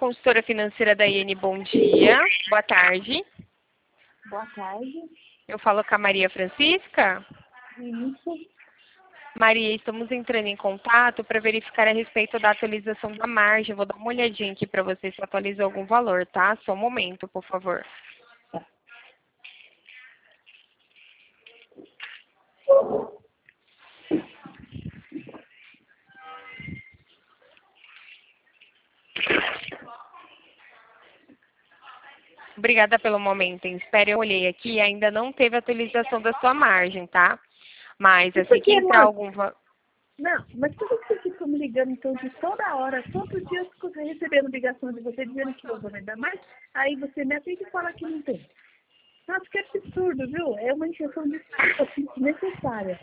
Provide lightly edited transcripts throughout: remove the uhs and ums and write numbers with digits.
consultora financeira da IN, bom dia. Boa tarde. Boa tarde. Eu falo com a Maria Francisca. Isso. Maria, estamos entrando em contato para verificar a respeito da atualização da margem. Vou dar uma olhadinha aqui para você se atualizou algum valor, tá? Só um momento, por favor. Tá. Obrigada pelo momento em espera. Eu olhei aqui e ainda não teve atualização da sua margem, tá? Mas assim que entrar algum... Não, mas por que vocês ficam me ligando então de toda hora? Todo dia eu fico recebendo ligação de você dizendo que eu vou me dar mais, aí você me atende e fala que não tem. Nossa, que absurdo, viu? É uma injeção de saco assim, desnecessária.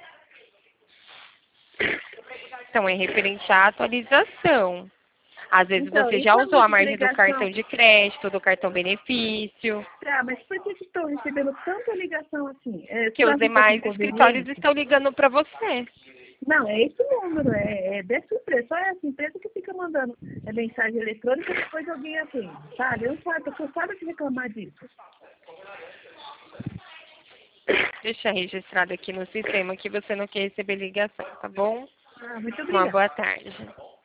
Então, é referente à atualização. Às vezes Então, você e já usou quando a de margem do ligação? cartão de crédito, do cartão benefício, Ah, mas por que estão recebendo tanta ligação assim? que Você os acha um pouco demais escritórios inconveniente? estão ligando para você. Não, é esse número, é dessa empresa. Só é essa empresa que fica mandando mensagem eletrônica e depois alguém atende, sabe? Eu não sabe, eu sabe de reclamar disso. Deixa registrado aqui no sistema que você não quer receber ligação, tá bom? Ah, muito Uma obrigada. boa tarde.